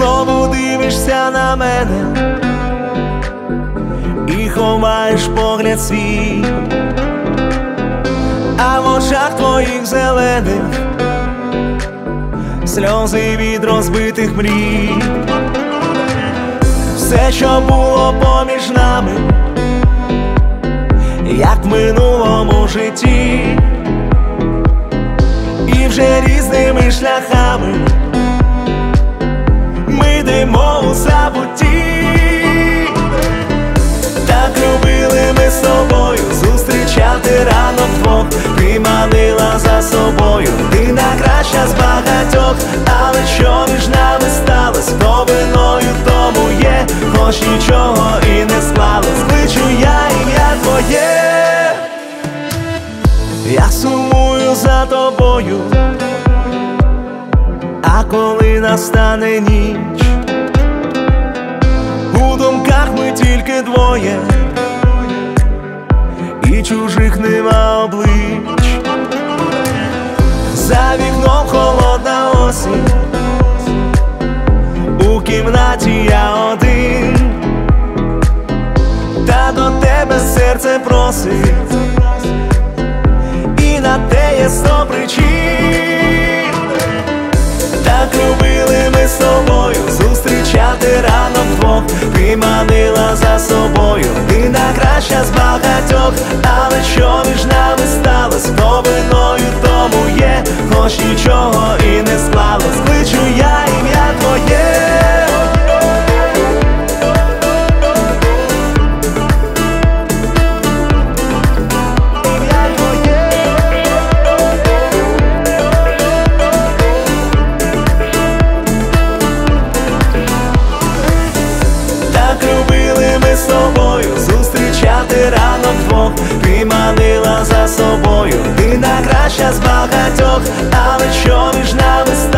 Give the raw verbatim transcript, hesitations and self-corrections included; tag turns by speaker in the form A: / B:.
A: знову дивишся на мене і ховаєш погляд свій, а в очах твоїх зелених сльози від розбитих мрій. Все, що було поміж нами, як в минулому житті, і вже різними шляхами ми йдемо у забутті. Так любили ми з тобою зустрічати ранок вдвох. Ти манила за собою, ти найкраща з багатьох. Але що між нами сталось, то виною тому є, хоч нічого і не склалось. Кличу я ім'я твоє, я сумую за тобою, а коли настане ніч, у думках ми тільки двоє, і чужих нема облич. За вікном холодна осінь, у кімнаті я один, та до тебе серце просить, і на те є сто причин. Так любили ми з тобою зустрічати ранок вдвох. Ти манила за собою, ти найкраща з багатьох. Але що між нами сталось, то виною тому є, хоч нічого і не склалось. Кличу я ім'я твоє, з тобою зустрічати ранок вдвох. Ти манила за собою, ти найкраща з багатьох. Але що між нами